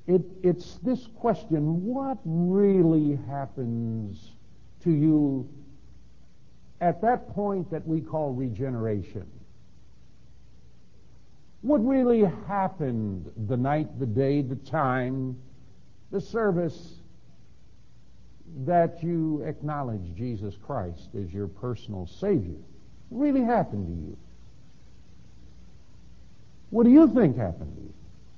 It's this question: what really happens to you at that point that we call regeneration? What really happened the night, the day, the time, the service that you acknowledge Jesus Christ as your personal Savior? What really happened to you? What do you think happened to you?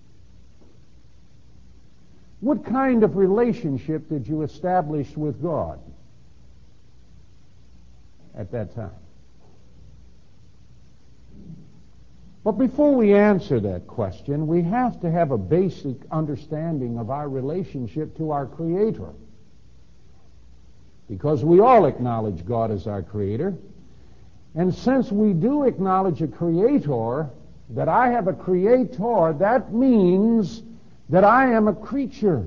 What kind of relationship did you establish with God at that time? But before we answer that question, we have to have a basic understanding of our relationship to our Creator. Because we all acknowledge God as our Creator. And since we do acknowledge a Creator, that I have a Creator, that means that I am a creature.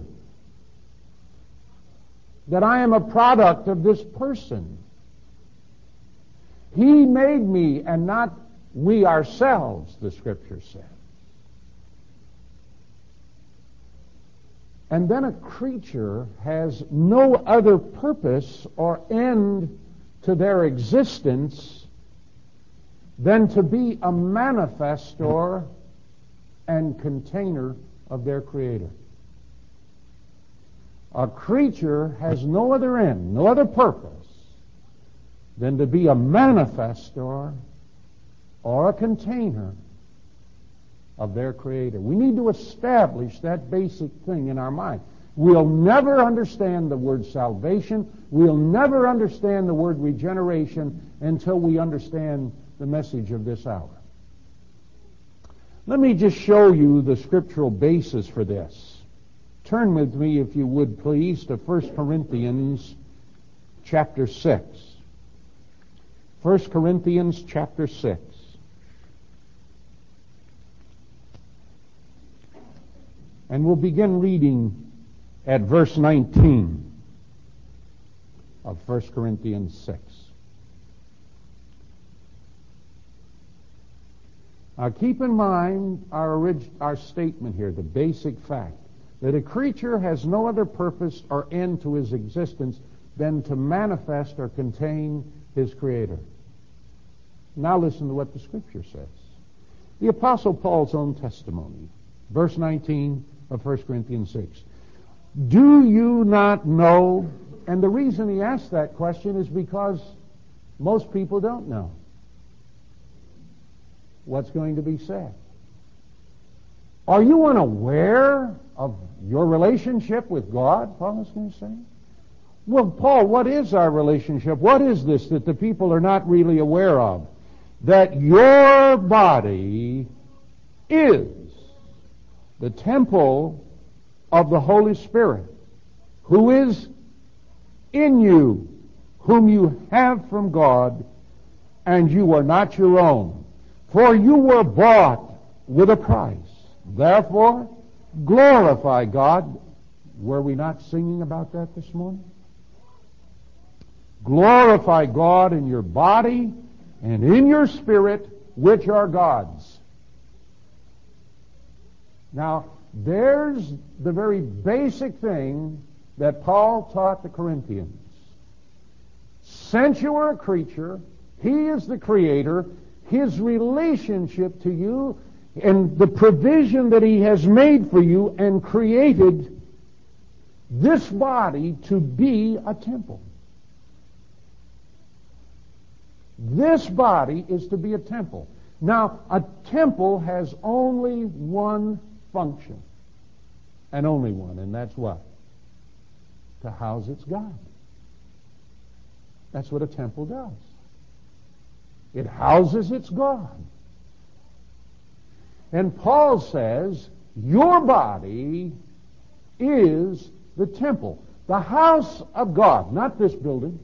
That I am a product of this person. He made me and not we ourselves, the Scripture says. And then a creature has no other purpose or end to their existence than to be a manifestor and container of their Creator. A creature has no other end, no other purpose than to be a manifestor or a container of their Creator. We need to establish that basic thing in our mind. We'll never understand the word salvation. We'll never understand the word regeneration until we understand the message of this hour. Let me just show you the scriptural basis for this. Turn with me, if you would please, to 1 Corinthians chapter 6. 1 Corinthians chapter 6. And we'll begin reading at verse 19 of 1 Corinthians 6. Now keep in mind our statement here, the basic fact, that a creature has no other purpose or end to his existence than to manifest or contain his Creator. Now listen to what the Scripture says. The Apostle Paul's own testimony, verse 19 of 1 Corinthians 6. Do you not know? And the reason he asked that question is because most people don't know what's going to be said. Are you unaware of your relationship with God? Paul is going to say. Well, Paul, what is our relationship? What is this that the people are not really aware of? That your body is the temple of the Holy Spirit, who is in you, whom you have from God, and you are not your own. For you were bought with a price. Therefore, glorify God. Were we not singing about that this morning? Glorify God in your body and in your spirit, which are God's. Now, there's the very basic thing that Paul taught the Corinthians. Since you are a creature, He is the Creator. His relationship to you and the provision that He has made for you and created this body to be a temple. This body is to be a temple. Now, a temple has only one function, and only one, and that's what? To house its God. That's what a temple does. It houses its God. And Paul says, your body is the temple, the house of God, not this building.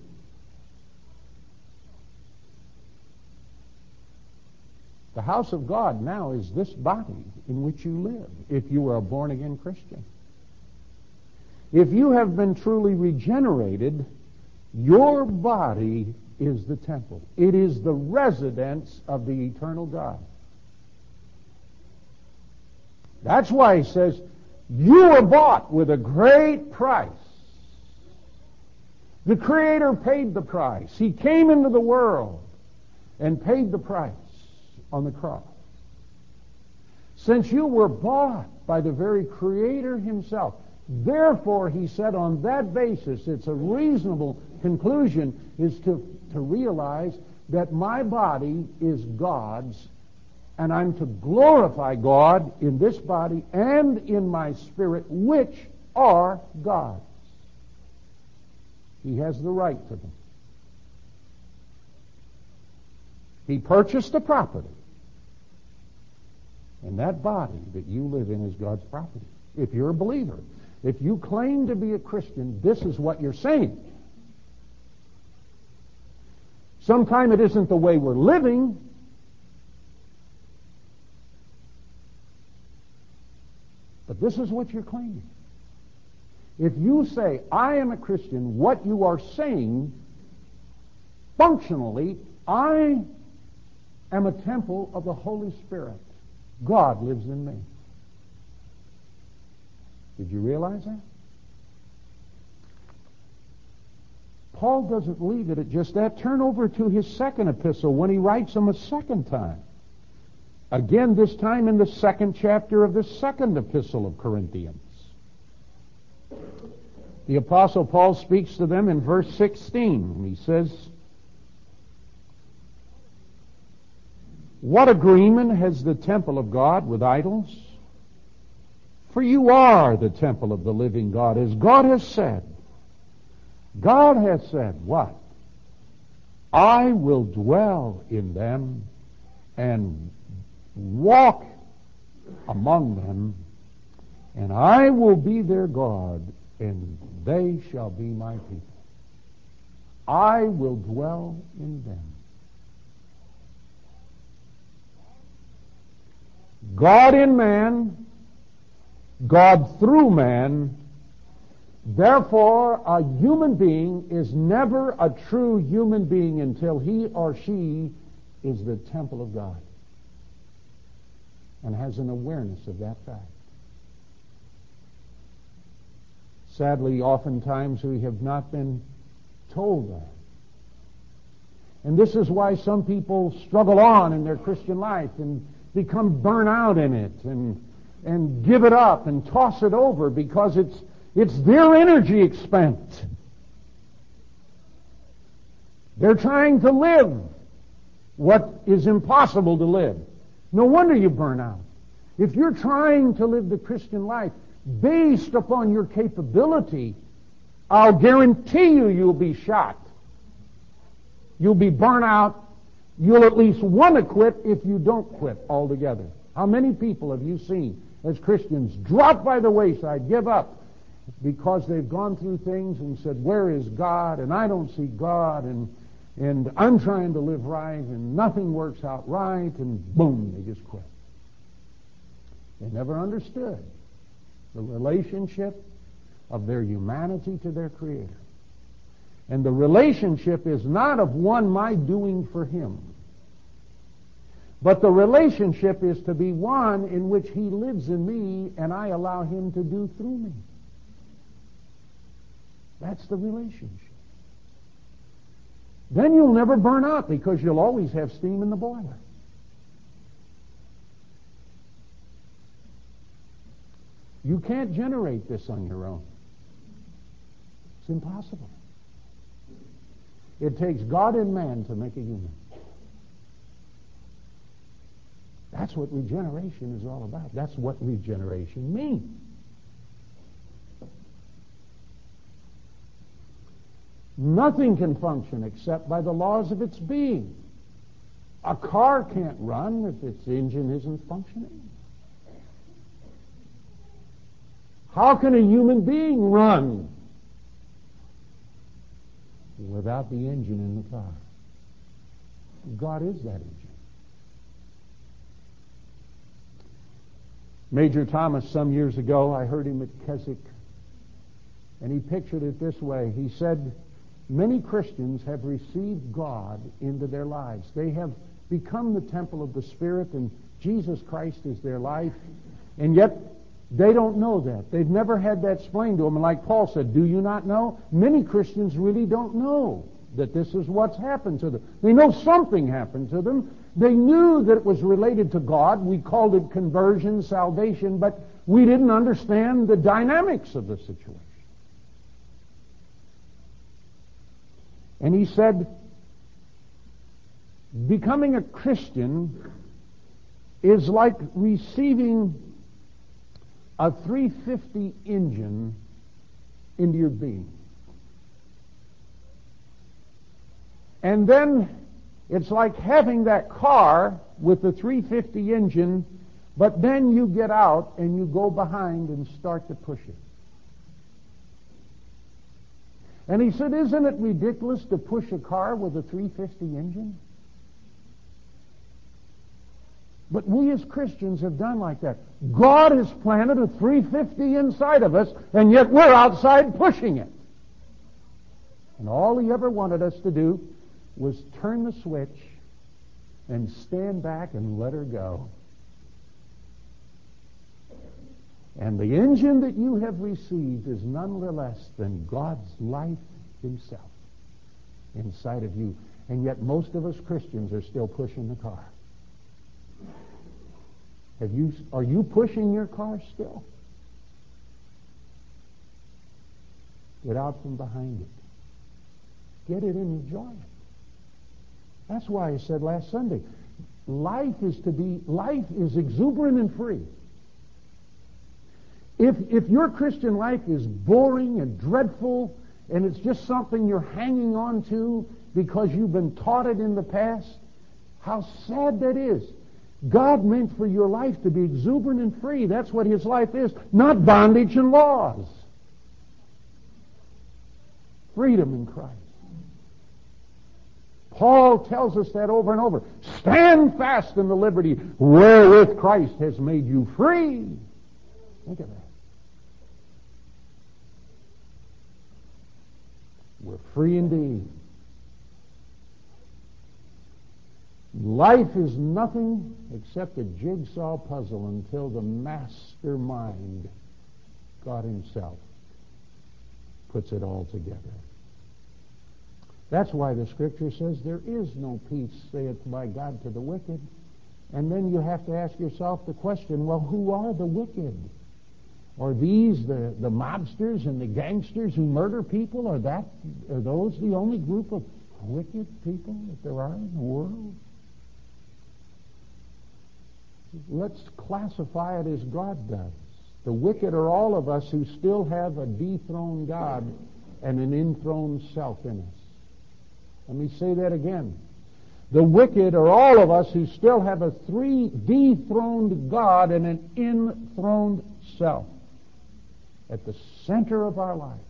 The house of God now is this body in which you live, if you are a born-again Christian. If you have been truly regenerated, your body is the temple. It is the residence of the eternal God. That's why he says, You were bought with a great price. The Creator paid the price. He came into the world and paid the price on the cross. Since you were bought by the very Creator Himself, therefore, he said, on that basis, it's a reasonable conclusion is to realize that my body is God's, and I'm to glorify God in this body and in my spirit, which are God's. He has the right to them. He purchased the property. And that body that you live in is God's property. If you're a believer, if you claim to be a Christian, this is what you're saying. Sometimes it isn't the way we're living. But this is what you're claiming. If you say, I am a Christian, what you are saying, functionally, I am a temple of the Holy Spirit. God lives in me. Did you realize that? Paul doesn't leave it at just that. Turn over to his second epistle when he writes them a second time. Again, this time in the second chapter of the second epistle of Corinthians. The Apostle Paul speaks to them in verse 16. He says, what agreement has the temple of God with idols? For you are the temple of the living God, as God has said. God has said, what? I will dwell in them and walk among them, and I will be their God, and they shall be my people. I will dwell in them. God in man, God through man. Therefore, a human being is never a true human being until he or she is the temple of God and has an awareness of that fact. Sadly, oftentimes we have not been told that. And this is why some people struggle on in their Christian life and become burnt out in it and give it up and toss it over because it's their energy expent. They're trying to live what is impossible to live. No wonder you burn out. If you're trying to live the Christian life based upon your capability, I'll guarantee you'll be shot. You'll be burnt out. You'll at least want to quit if you don't quit altogether. How many people have you seen as Christians drop by the wayside, give up, because they've gone through things and said, where is God? And I don't see God, and I'm trying to live right, and nothing works out right, and boom, they just quit. They never understood the relationship of their humanity to their Creator. And the relationship is not of one my doing for Him, but the relationship is to be one in which He lives in me and I allow Him to do through me. That's the relationship. Then you'll never burn out because you'll always have steam in the boiler. You can't generate this on your own. It's impossible. It takes God and man to make a human. That's what regeneration is all about. That's what regeneration means. Nothing can function except by the laws of its being. A car can't run if its engine isn't functioning. How can a human being run without the engine in the car? God is that engine. Major Thomas, some years ago, I heard him at Keswick, and he pictured it this way. He said, many Christians have received God into their lives. They have become the temple of the Spirit, and Jesus Christ is their life. And yet, They don't know that. They've never had that explained to them. And like Paul said, do you not know? Many Christians really don't know that this is what's happened to them. They know something happened to them. They knew that it was related to God. We called it conversion, salvation, but we didn't understand the dynamics of the situation. And he said, becoming a Christian is like receiving a 350 engine into your being. And then it's like having that car with the 350 engine, but then you get out and you go behind and start to push it. And he said, isn't it ridiculous to push a car with a 350 engine? But we as Christians have done like that. God has planted a 350 inside of us, and yet we're outside pushing it. And all he ever wanted us to do was turn the switch and stand back and let her go. And the engine that you have received is none less than God's life himself inside of you. And yet most of us Christians are still pushing the car. Are you pushing your car still? Get out from behind it. Get it and enjoy it. That's why I said last Sunday, life is exuberant and free. If your Christian life is boring and dreadful and it's just something you're hanging on to because you've been taught it in the past, how sad that is. God meant for your life to be exuberant and free. That's what his life is, not bondage and laws. Freedom in Christ. Paul tells us that over and over. Stand fast in the liberty wherewith Christ has made you free. Think of that. We're free indeed. Life is nothing except a jigsaw puzzle until the mastermind, God himself, puts it all together. That's why the Scripture says there is no peace, saith by God, to the wicked. And then you have to ask yourself the question, well, who are the wicked? Are these the mobsters and the gangsters who murder people? Are those the only group of wicked people that there are in the world? Let's classify it as God does. The wicked are all of us who still have a dethroned God and an enthroned self in us. Let me say that again. The wicked are all of us who still have a dethroned God and an enthroned self at the center of our life.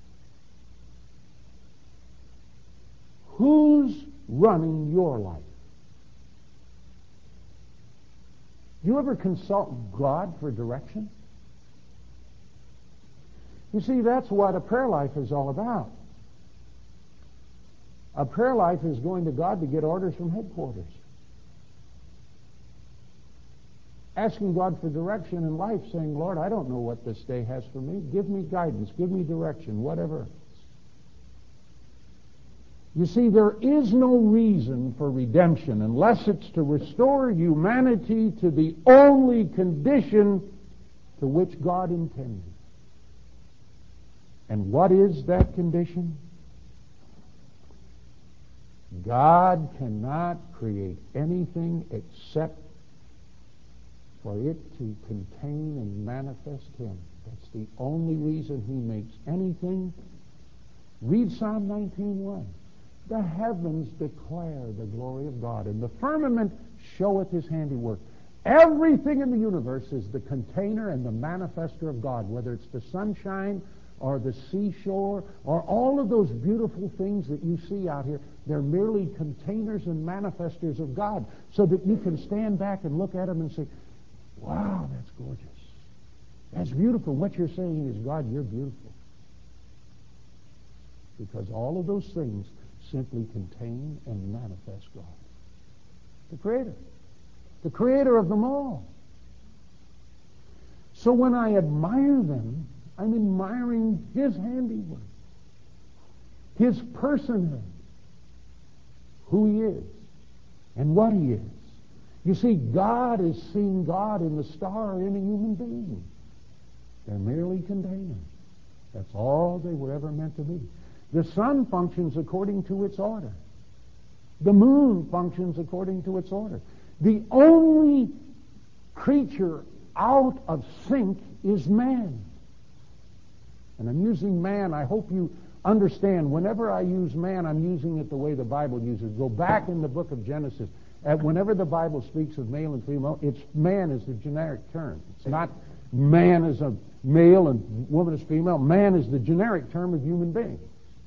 Who's running your life? Do you ever consult God for direction? You see, that's what a prayer life is all about. A prayer life is going to God to get orders from headquarters. Asking God for direction in life, saying, Lord, I don't know what this day has for me. Give me guidance, give me direction, whatever. You see, there is no reason for redemption unless it's to restore humanity to the only condition to which God intended. And what is that condition? God cannot create anything except for it to contain and manifest him. That's the only reason he makes anything. Read Psalm 19:1. The heavens declare the glory of God, and the firmament showeth his handiwork. Everything in the universe is the container and the manifester of God, whether it's the sunshine or the seashore or all of those beautiful things that you see out here. They're merely containers and manifestors of God, so that you can stand back and look at them and say, wow, that's gorgeous. That's beautiful. What you're saying is, God, you're beautiful. Because all of those things simply contain and manifest God. The Creator of them all. So when I admire them, I'm admiring His handiwork, His personhood, who He is, and what He is. You see, God is seeing God in the star in a human being. They're merely containers. That's all they were ever meant to be. The sun functions according to its order. The moon functions according to its order. The only creature out of sync is man. And I'm using man, I hope you understand, whenever I use man, I'm using it the way the Bible uses. Go back in the book of Genesis. Whenever the Bible speaks of male and female, it's man is the generic term. It's not man as a male and woman as female. Man is the generic term of human being.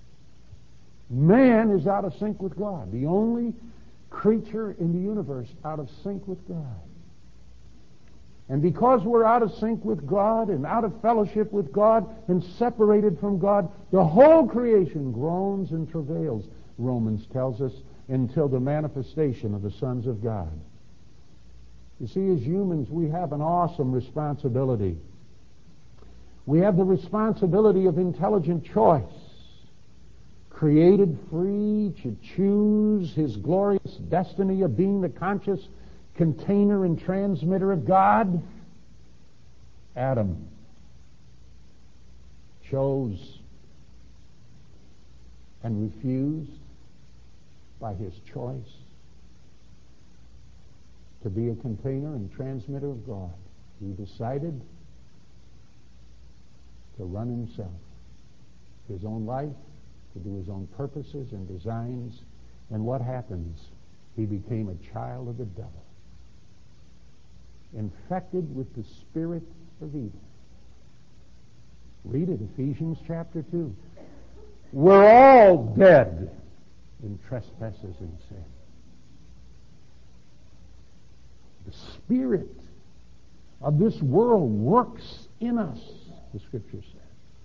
Man is out of sync with God. The only creature in the universe out of sync with God. And because we're out of sync with God and out of fellowship with God and separated from God, the whole creation groans and travails, Romans tells us, until the manifestation of the sons of God. You see, as humans, we have an awesome responsibility. We have the responsibility of intelligent choice, created free to choose His glorious destiny of being the conscious container and transmitter of God. Adam chose and refused by his choice to be a container and transmitter of God. He decided to run himself, his own life, to do his own purposes and designs. And what happens? He became a child of the devil, infected with the spirit of evil. Read it, Ephesians chapter 2. We're all dead in trespasses and sin. The spirit of this world works in us, the Scripture says.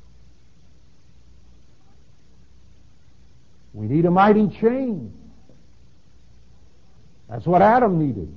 We need a mighty change. That's what Adam needed.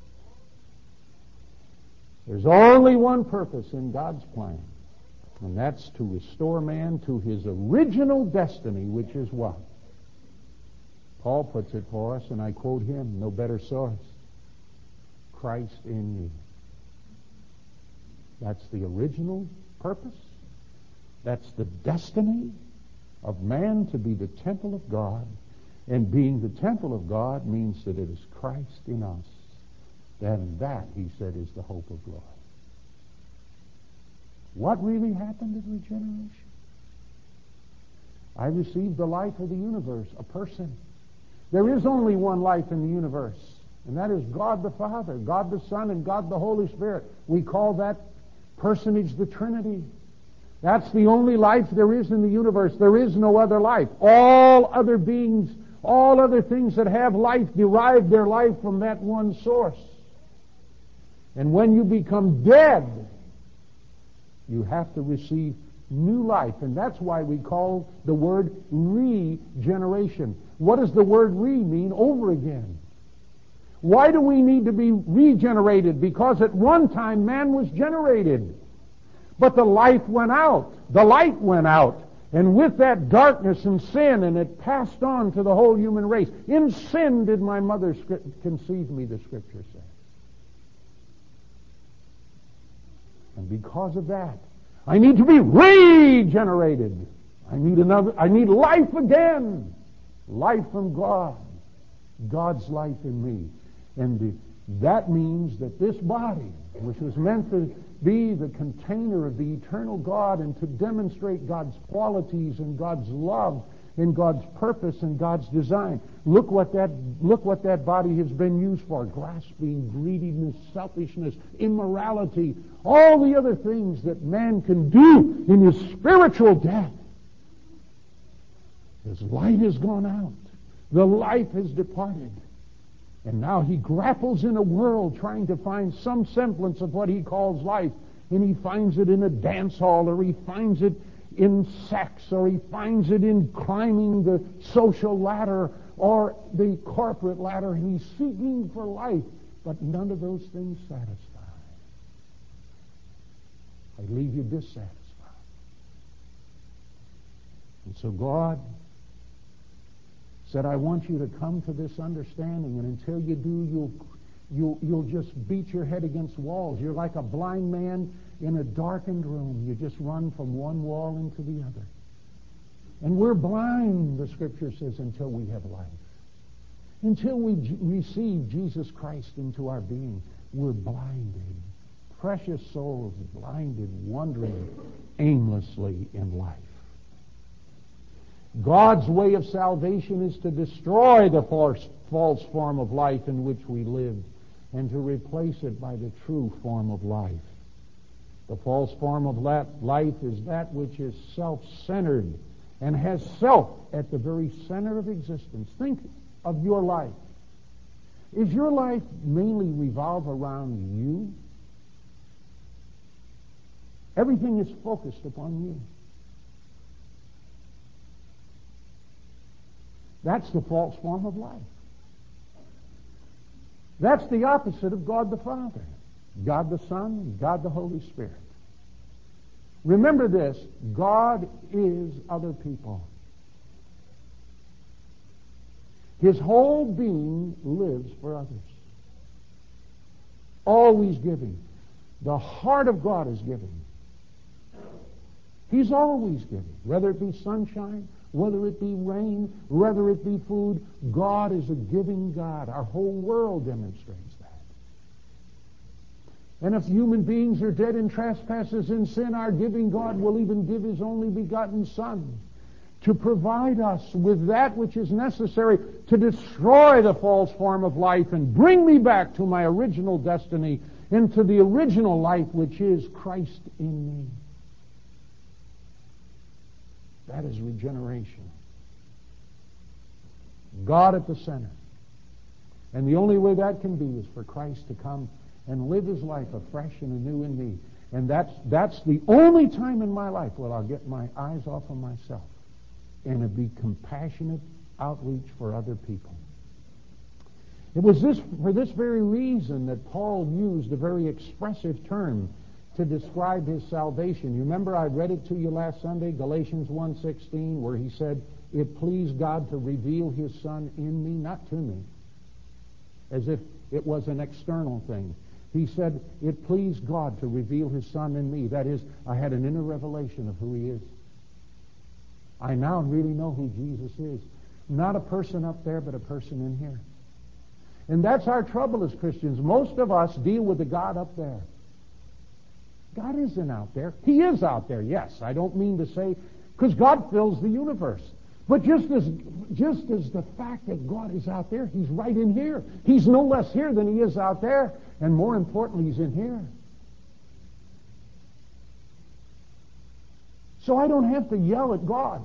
There's only one purpose in God's plan, and that's to restore man to his original destiny, which is what? Paul puts it for us, and I quote him, no better source. Christ in you. That's the original purpose. That's the destiny of man, to be the temple of God. And being the temple of God means that it is Christ in us. Then that, he said, is the hope of glory. What really happened at regeneration? I received the life of the universe, a person. There is only one life in the universe, and that is God the Father, God the Son, and God the Holy Spirit. We call that personage the Trinity. That's the only life there is in the universe. There is no other life. All other beings, all other things that have life derive their life from that one source. And when you become dead, you have to receive new life. And that's why we call the word regeneration. What does the word re mean? Over again. Why do we need to be regenerated? Because at one time man was generated. But the life went out. The light went out. And with that darkness and sin, and it passed on to the whole human race. In sin did my mother conceive me, the Scripture says. And because of that, I need to be regenerated. I need life again. Life from God. God's life in me. And that means that this body, which was meant to be the container of the eternal God and to demonstrate God's qualities and God's love and God's purpose and God's design. Look what that body has been used for. Grasping, greediness, selfishness, immorality, all the other things that man can do in his spiritual death. His light has gone out. The life has departed. And now he grapples in a world trying to find some semblance of what he calls life. And he finds it in a dance hall, or he finds it in sex, or he finds it in climbing the social ladder or the corporate ladder. And he's seeking for life. But none of those things satisfy. I leave you dissatisfied. And so God said, I want you to come to this understanding, and until you do, you'll just beat your head against walls. You're like a blind man in a darkened room. You just run from one wall into the other. And we're blind, the Scripture says, until we have life. Until we receive Jesus Christ into our being, we're blinded. Precious souls blinded, wandering aimlessly in life. God's way of salvation is to destroy the false form of life in which we live and to replace it by the true form of life. The false form of life is that which is self-centered and has self at the very center of existence. Think of your life. Is your life mainly revolve around you? Everything is focused upon you. That's the false form of life. That's the opposite of God the Father, God the Son, God the Holy Spirit. Remember this, God is other people. His whole being lives for others. Always giving. The heart of God is giving. He's always giving. Whether it be sunshine, whether it be rain, whether it be food, God is a giving God. Our whole world demonstrates that. And if human beings are dead in trespasses and sin, our giving God will even give His only begotten Son to provide us with that which is necessary to destroy the false form of life and bring me back to my original destiny, into the original life which is Christ in me. That is regeneration. God at the center. And the only way that can be is for Christ to come and live His life afresh and anew in me. And that's the only time in my life where I'll get my eyes off of myself and to be compassionate outreach for other people. It was for this very reason that Paul used a very expressive term to describe his salvation. You remember I read it to you last Sunday, Galatians 1:16, where he said, it pleased God to reveal His Son in me, not to me, as if it was an external thing. He said, it pleased God to reveal His Son in me. That is, I had an inner revelation of who He is. I now really know who Jesus is. Not a person up there, but a person in here. And that's our trouble as Christians. Most of us deal with the God up there. God isn't out there. He is out there, yes. I don't mean to say, because God fills the universe. But just as the fact that God is out there, He's right in here. He's no less here than He is out there. And more importantly, He's in here. So I don't have to yell at God.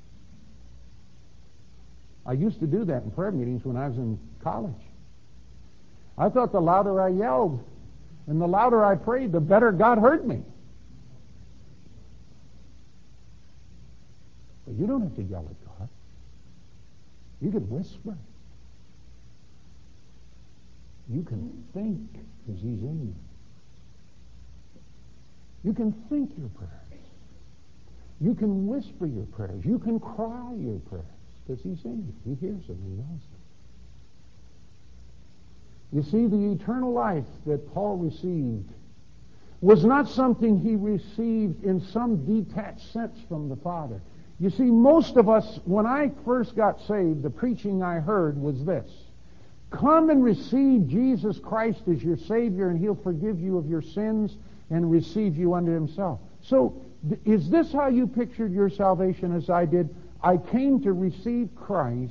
I used to do that in prayer meetings when I was in college. I thought the louder I yelled and the louder I prayed, the better God heard me. But you don't have to yell at God. You can whisper. You can think because He's in you. You can think your prayers. You can whisper your prayers. You can cry your prayers because He's in you. He hears them. He knows them. You see, the eternal life that Paul received was not something he received in some detached sense from the Father. You see, most of us, when I first got saved, the preaching I heard was this: come and receive Jesus Christ as your Savior, and He'll forgive you of your sins and receive you unto Himself. So, is this how you pictured your salvation as I did? I came to receive Christ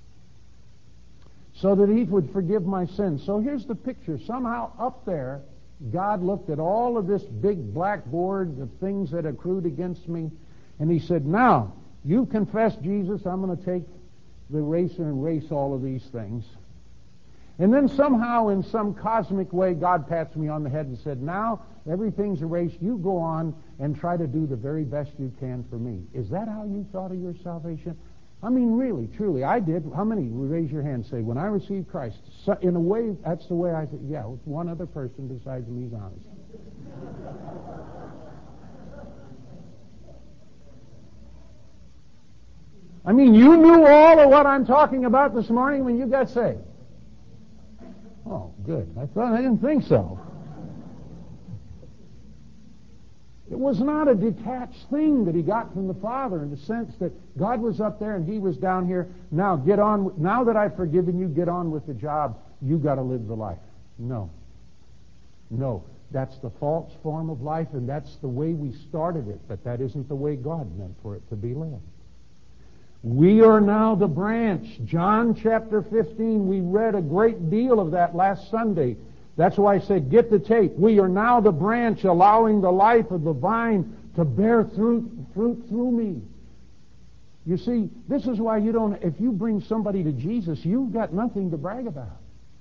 so that He would forgive my sins. So here's the picture. Somehow up there, God looked at all of this big blackboard of things that accrued against me, and He said, now, you've confessed Jesus, I'm going to take the eraser and erase all of these things. And then somehow, in some cosmic way, God pats me on the head and said, now, everything's erased. You go on and try to do the very best you can for me. Is that how you thought of your salvation? I mean, really, truly, I did. How many would raise your hand and say, when I received Christ, so in a way, that's the way I said, yeah, with one other person besides me is honest. I mean, you knew all of what I'm talking about this morning when you got saved. Oh, good. I didn't think so. It was not a detached thing that he got from the Father in the sense that God was up there and he was down here. Now get on. Now that I've forgiven you, get on with the job. You got to live the life. No. No. That's the false form of life, and that's the way we started it. But that isn't the way God meant for it to be led. We are now the branch. John chapter 15, we read a great deal of that last Sunday. That's why I said, get the tape. We are now the branch, allowing the life of the vine to bear fruit through me. You see, this is why you don't, if you bring somebody to Jesus, you've got nothing to brag about.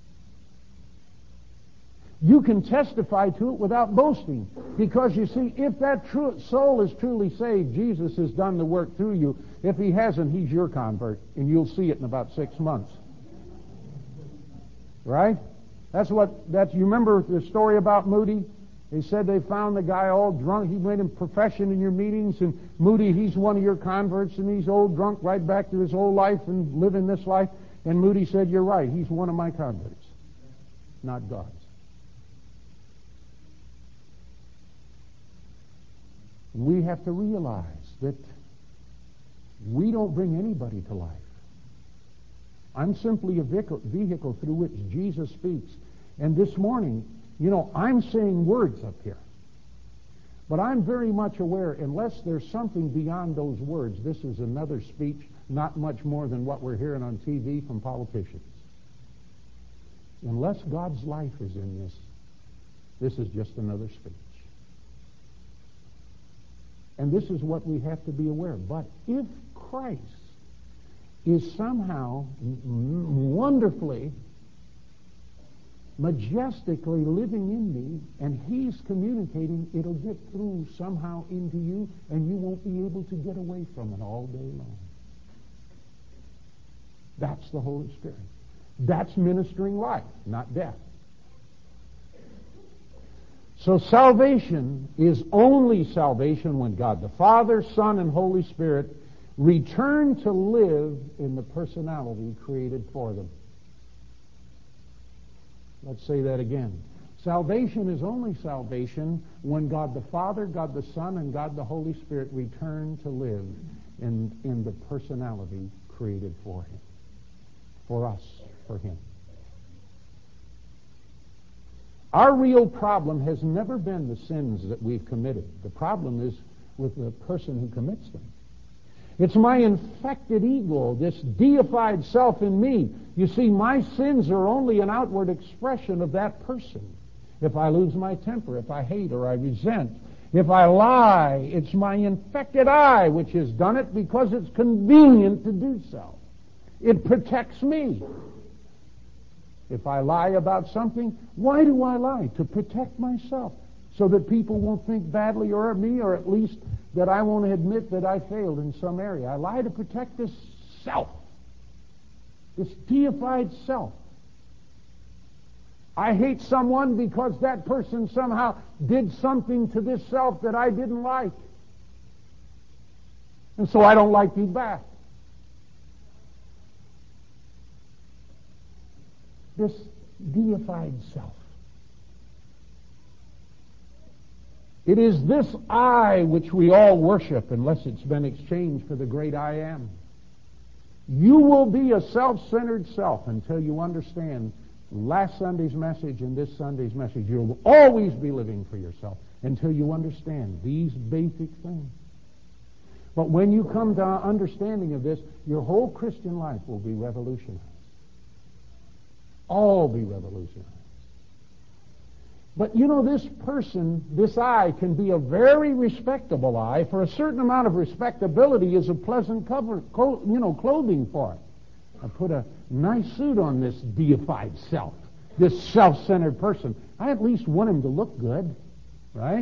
You can testify to it without boasting. Because you see, if that soul is truly saved, Jesus has done the work through you. If he hasn't, he's your convert. And you'll see it in about 6 months. Right? You remember the story about Moody? They said they found the guy all drunk. He made a profession in your meetings, and Moody, he's one of your converts, and he's old drunk right back to his old life and living this life. And Moody said, you're right, he's one of my converts, not God's. We have to realize that we don't bring anybody to life. I'm simply a vehicle through which Jesus speaks. And this morning, I'm saying words up here. But I'm very much aware, unless there's something beyond those words, this is another speech, not much more than what we're hearing on TV from politicians. Unless God's life is in this is just another speech. And this is what we have to be aware of. But if Christ is somehow wonderfully, majestically living in me, and he's communicating, it'll get through somehow into you, and you won't be able to get away from it all day long. That's the Holy Spirit. That's ministering life, not death. So salvation is only salvation when God the Father, Son, and Holy Spirit return to live in the personality created for them. Let's say that again. Salvation is only salvation when God the Father, God the Son, and God the Holy Spirit return to live in the personality created for Him. For us, for Him. Our real problem has never been the sins that we've committed. The problem is with the person who commits them. It's my infected ego, this deified self in me. You see, my sins are only an outward expression of that person. If I lose my temper, if I hate or I resent, if I lie, it's my infected I which has done it because it's convenient to do so. It protects me. If I lie about something, why do I lie? To protect myself, so that people won't think badly of me, or at least that I won't admit that I failed in some area. I lie to protect this self, this deified self. I hate someone because that person somehow did something to this self that I didn't like. And so I don't like you back. This deified self. It is this I which we all worship unless it's been exchanged for the great I am. You will be a self-centered self until you understand last Sunday's message and this Sunday's message. You'll always be living for yourself until you understand these basic things. But when you come to understanding of this, your whole Christian life will be revolutionized. All be revolutionized. But this person, this I, can be a very respectable I. For a certain amount of respectability is a pleasant clothing for it. I put a nice suit on this deified self, this self-centered person. I at least want him to look good, right?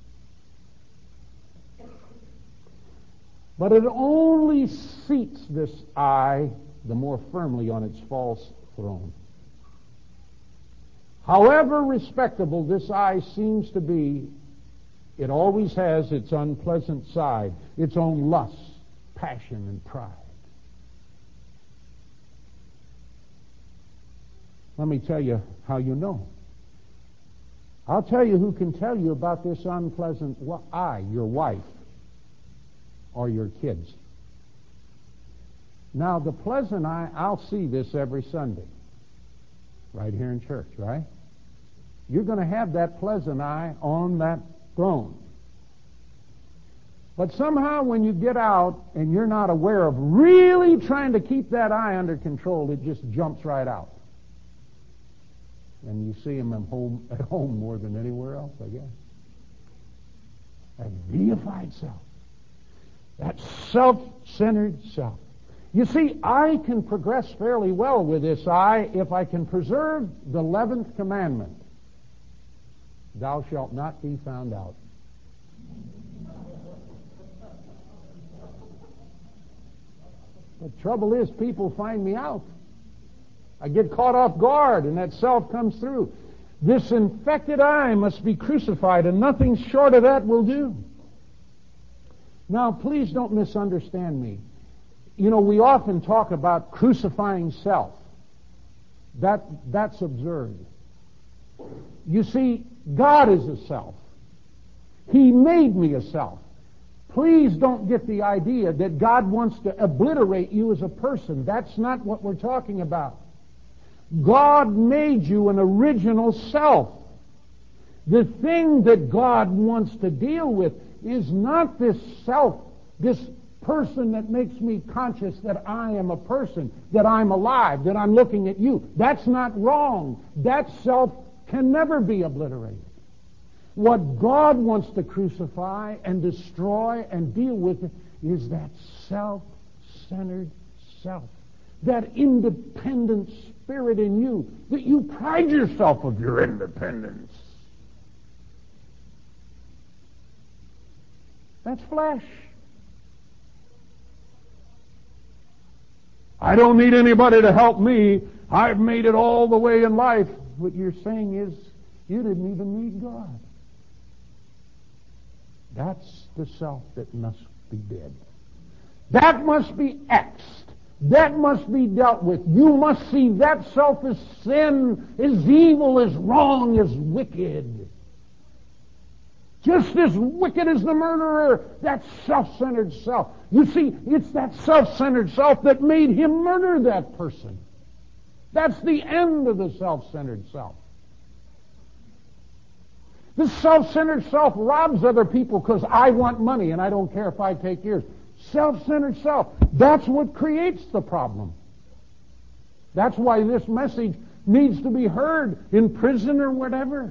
But it only seats this I the more firmly on its false throne. However respectable this I seems to be, it always has its unpleasant side, its own lust, passion, and pride. Let me tell you how you know. I'll tell you who can tell you about this unpleasant eye, your wife or your kids. Now, the pleasant eye, I'll see this every Sunday, right here in church, right? You're going to have that pleasant eye on that throne. But somehow when you get out and you're not aware of really trying to keep that eye under control, it just jumps right out. And you see him at home more than anywhere else, I guess. That deified self. That self-centered self. You see, I can progress fairly well with this eye if I can preserve the 11th commandment. Thou shalt not be found out. The trouble is, people find me out. I get caught off guard, and that self comes through. This infected eye must be crucified, and nothing short of that will do. Now, please don't misunderstand me. You know, we often talk about crucifying self. That's absurd. You see, God is a self. He made me a self. Please don't get the idea that God wants to obliterate you as a person. That's not what we're talking about. God made you an original self. The thing that God wants to deal with is not this self, this person that makes me conscious that I am a person, that I'm alive, that I'm looking at you. That's not wrong. That self can never be obliterated. What God wants to crucify and destroy and deal with is that self-centered self, that independent spirit in you, that you pride yourself of your independence. That's flesh. I don't need anybody to help me. I've made it all the way in life. What you're saying is you didn't even need God. That's the self that must be dead. That must be X'd. That must be dealt with. You must see that self as sin, as evil, as wrong, as wicked. Just as wicked as the murderer, that self-centered self. You see, it's that self-centered self that made him murder that person. That's the end of the self-centered self. The self-centered self robs other people because I want money and I don't care if I take yours. Self-centered self. That's what creates the problem. That's why this message needs to be heard in prison or whatever.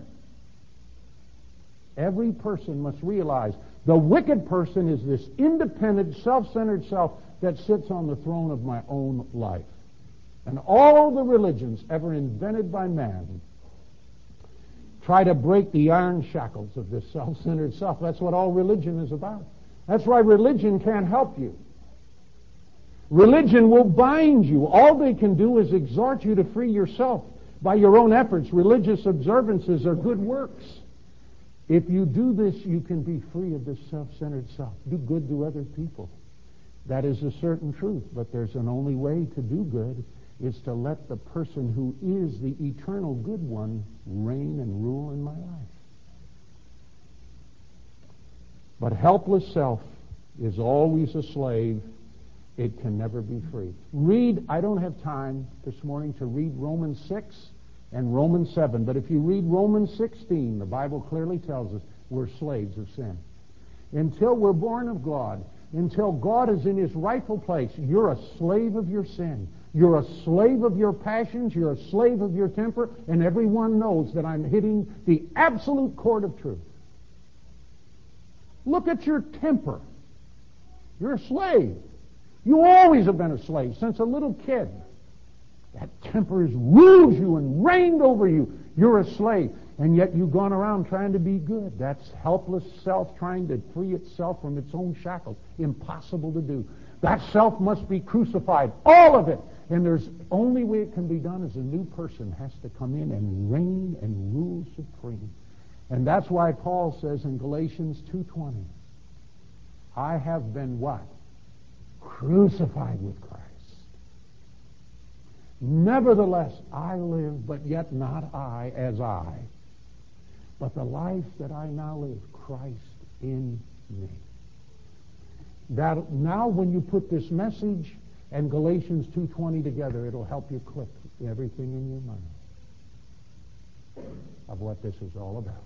Every person must realize the wicked person is this independent, self-centered self that sits on the throne of my own life. And all the religions ever invented by man try to break the iron shackles of this self-centered self. That's what all religion is about. That's why religion can't help you. Religion will bind you. All they can do is exhort you to free yourself by your own efforts. Religious observances are good works. If you do this, you can be free of this self-centered self. Do good to other people. That is a certain truth, but there's an only way to do good. Is to let the person who is the eternal good one reign and rule in my life. But helpless self is always a slave. It can never be free. I don't have time this morning to read Romans 6 and Romans 7, but if you read Romans 16, the Bible clearly tells us we're slaves of sin. Until we're born of God, until God is in his rightful place, you're a slave of your sin. You're a slave of your passions. You're a slave of your temper. And everyone knows that I'm hitting the absolute core of truth. Look at your temper. You're a slave. You always have been a slave since a little kid. That temper has ruled you and reigned over you. You're a slave. And yet you've gone around trying to be good. That's helpless self trying to free itself from its own shackles. Impossible to do. That self must be crucified. All of it. And there's only way it can be done is a new person has to come in and reign and rule supreme. And that's why Paul says in Galatians 2:20, I have been what? Crucified with Christ. Nevertheless, I live, but yet not I as I, but the life that I now live, Christ in me. That now when you put this message and Galatians 2:20 together, it'll help you click everything in your mind of what this is all about.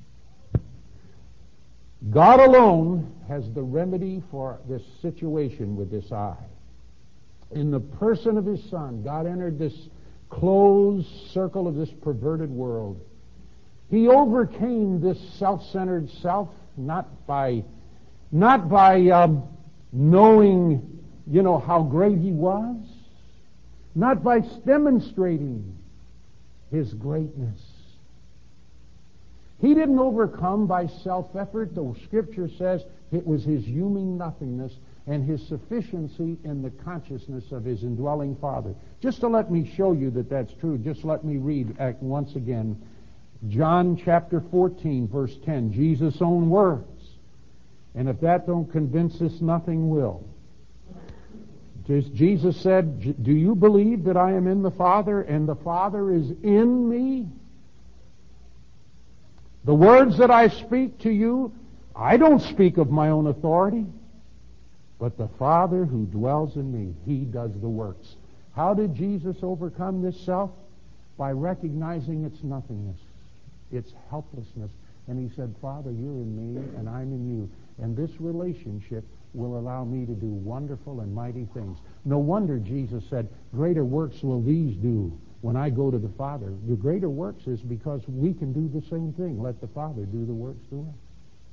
God alone has the remedy for this situation with this I. In the person of His Son, God entered this closed circle of this perverted world. He overcame this self-centered self, not by knowing, how great He was, not by demonstrating His greatness. He didn't overcome by self-effort. The Scripture says it was His human nothingness and His sufficiency in the consciousness of His indwelling Father. Just to let me show you that that's true, just let me read once again John chapter 14, verse 10, Jesus' own words. And if that don't convince us, nothing will. Jesus said, do you believe that I am in the Father and the Father is in me? The words that I speak to you, I don't speak of my own authority, but the Father who dwells in me, He does the works. How did Jesus overcome this self? By recognizing its nothingness, its helplessness. And He said, Father, you're in me and I'm in you. And this relationship will allow me to do wonderful and mighty things. No wonder Jesus said, greater works will these do when I go to the Father. The greater works is because we can do the same thing. Let the Father do the works through us.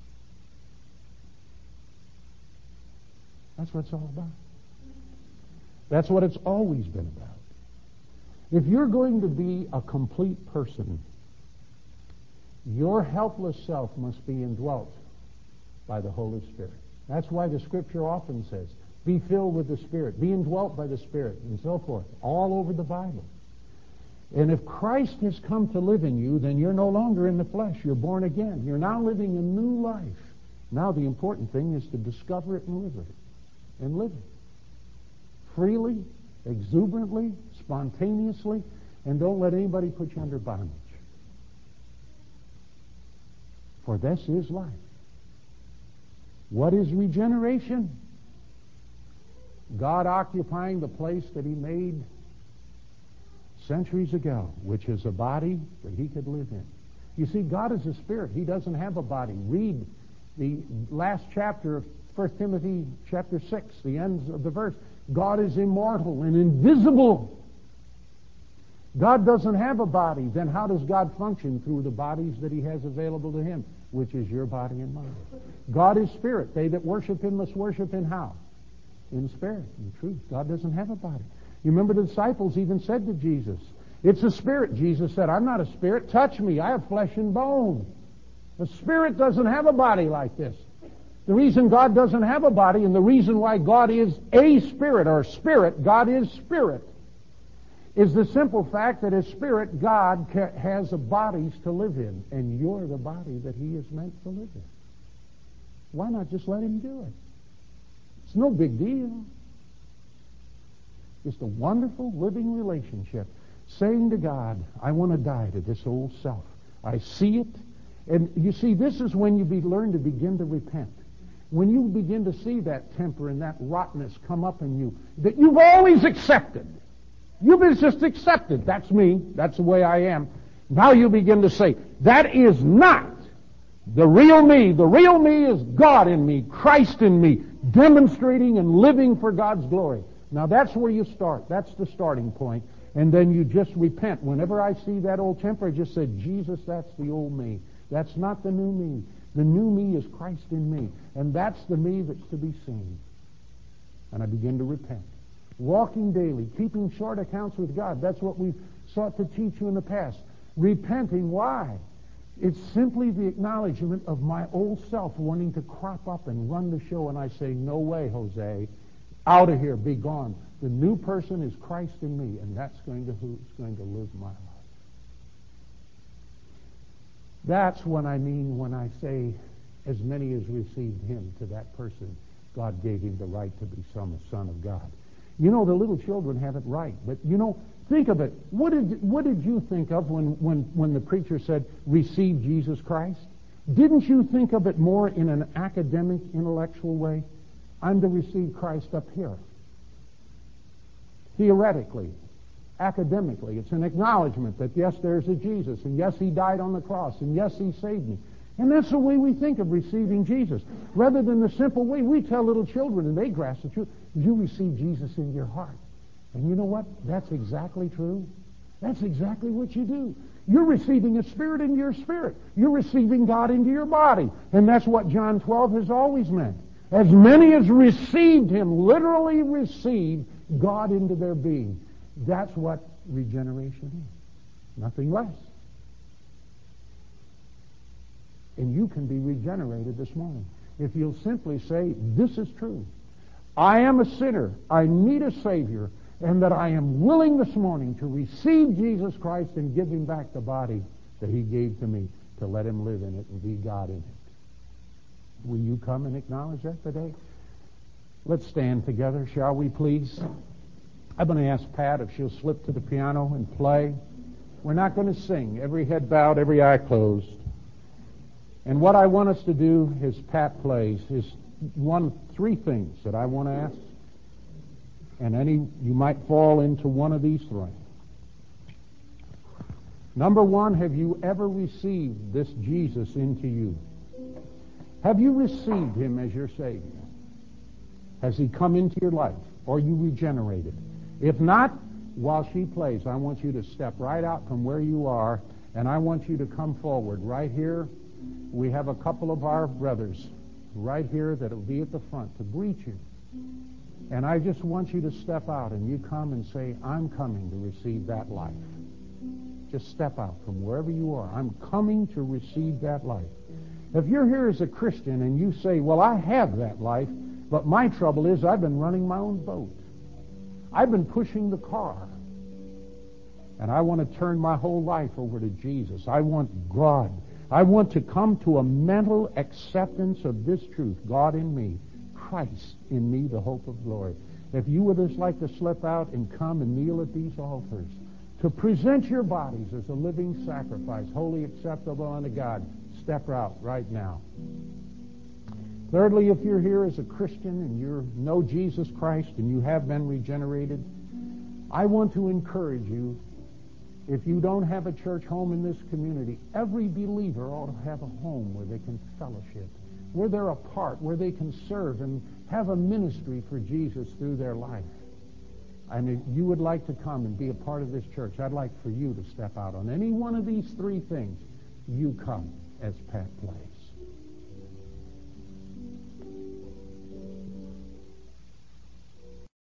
That's what it's all about. That's what it's always been about. If you're going to be a complete person, your helpless self must be indwelt by the Holy Spirit. That's why the Scripture often says, be filled with the Spirit, be indwelt by the Spirit, and so forth, all over the Bible. And if Christ has come to live in you, then you're no longer in the flesh. You're born again. You're now living a new life. Now the important thing is to discover it and live it. And live it. Freely, exuberantly, spontaneously, and don't let anybody put you under bondage. For this is life. What is regeneration? God occupying the place that He made centuries ago, which is a body that He could live in. You see, God is a spirit. He doesn't have a body. Read the last chapter of 1 Timothy chapter 6, the ends of the verse. God is immortal and invisible. God doesn't have a body. Then how does God function? Through the bodies that He has available to Him, which is your body and mine. God is spirit. They that worship Him must worship in how? In spirit, in truth. God doesn't have a body. You remember the disciples even said to Jesus, it's a spirit. Jesus said, I'm not a spirit. Touch me. I have flesh and bone. The spirit doesn't have a body like this. The reason God doesn't have a body and the reason why God is a spirit or spirit, God is spirit, is the simple fact that as spirit, God has bodies to live in, and you're the body that He is meant to live in. Why not just let Him do it? It's no big deal. Just a wonderful living relationship, saying to God, I want to die to this old self. I see it, and you see, this is when you learn to begin to repent. When you begin to see that temper and that rottenness come up in you that you've always accepted. You've just accepted. That's me. That's the way I am. Now you begin to say, that is not the real me. The real me is God in me, Christ in me, demonstrating and living for God's glory. Now that's where you start. That's the starting point. And then you just repent. Whenever I see that old temper, I just say, Jesus, that's the old me. That's not the new me. The new me is Christ in me. And that's the me that's to be seen. And I begin to repent. Walking daily, keeping short accounts with God. That's what we've sought to teach you in the past. Repenting, why? It's simply the acknowledgement of my old self wanting to crop up and run the show, and I say, no way, Jose. Out of here, be gone. The new person is Christ in me, and that's who's going to live my life. That's what I mean when I say, as many as received Him, to that person, God gave him the right to become a son of God. You know, the little children have it right. But, you know, think of it. What did you think of when the preacher said, receive Jesus Christ? Didn't you think of it more in an academic, intellectual way? I'm to receive Christ up here. Theoretically, academically, it's an acknowledgement that, yes, there's a Jesus, and yes, He died on the cross, and yes, He saved me. And that's the way we think of receiving Jesus. Rather than the simple way we tell little children, and they grasp the truth, you receive Jesus in your heart. And you know what? That's exactly true. That's exactly what you do. You're receiving a spirit into your spirit. You're receiving God into your body. And that's what John 12 has always meant. As many as received Him, literally received God into their being. That's what regeneration is. Nothing less. And you can be regenerated this morning if you'll simply say, this is true. I am a sinner. I need a Savior. And that I am willing this morning to receive Jesus Christ and give Him back the body that He gave to me, to let Him live in it and be God in it. Will you come and acknowledge that today? Let's stand together, shall we please? I'm going to ask Pat if she'll slip to the piano and play. We're not going to sing. Every head bowed, every eye closed. And what I want us to do as Pat plays is three things that I want to ask. And you might fall into one of these three. Number one, have you ever received this Jesus into you? Have you received Him as your Savior? Has He come into your life? Or are you regenerated? If not, while she plays, I want you to step right out from where you are, and I want you to come forward right here. We have a couple of our brothers right here that will be at the front to greet you. And I just want you to step out and you come and say, I'm coming to receive that life. Just step out from wherever you are. I'm coming to receive that life. If you're here as a Christian and you say, well, I have that life, but my trouble is I've been running my own boat. I've been pushing the car. And I want to turn my whole life over to Jesus. I want God. I want to come to a mental acceptance of this truth. God in me. Christ in me, the hope of glory. If you would just like to slip out and come and kneel at these altars to present your bodies as a living sacrifice, wholly acceptable unto God, step out right now. Thirdly, if you're here as a Christian and you know Jesus Christ and you have been regenerated, I want to encourage you, if you don't have a church home in this community, every believer ought to have a home where they can fellowship, where they're a part, where they can serve and have a ministry for Jesus through their life. And if you would like to come and be a part of this church, I'd like for you to step out on any one of these three things. You come as Pat plays.